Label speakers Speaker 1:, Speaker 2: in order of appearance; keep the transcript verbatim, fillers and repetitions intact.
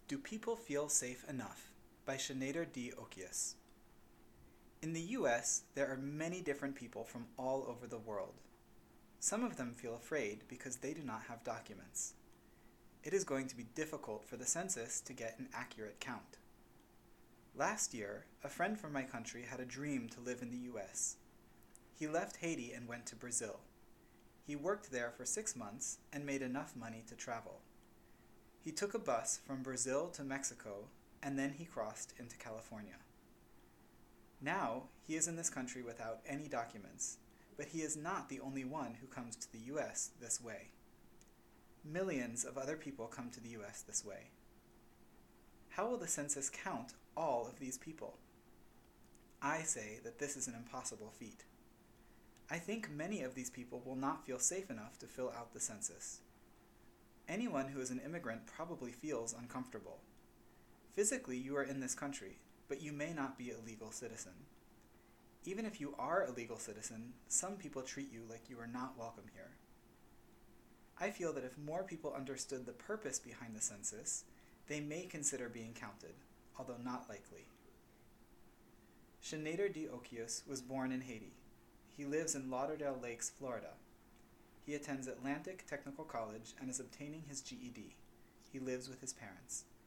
Speaker 1: Do People Feel Safe Enough? By Shannader D. Okius. In the U S, there are many different people from all over the world. Some of them feel afraid because they do not have documents. It is going to be difficult for the census to get an accurate count. Last year, a friend from my country had a dream to live in the U S. He left Haiti and went to Brazil. He worked there for six months and made enough money to travel. He took a bus from Brazil to Mexico, and then he crossed into California. Now, he is in this country without any documents, but he is not the only one who comes to the U S this way. Millions of other people come to the U S this way. How will the census count all of these people? I say that this is an impossible feat. I think many of these people will not feel safe enough to fill out the census. Anyone who is an immigrant probably feels uncomfortable. Physically, you are in this country, but you may not be a legal citizen. Even if you are a legal citizen, some people treat you like you are not welcome here. I feel that if more people understood the purpose behind the census, they may consider being counted, although not likely. Shannader D. Okius was born in Haiti. He lives in Lauderdale Lakes, Florida. He attends Atlantic Technical College and is obtaining his G E D. He lives with his parents.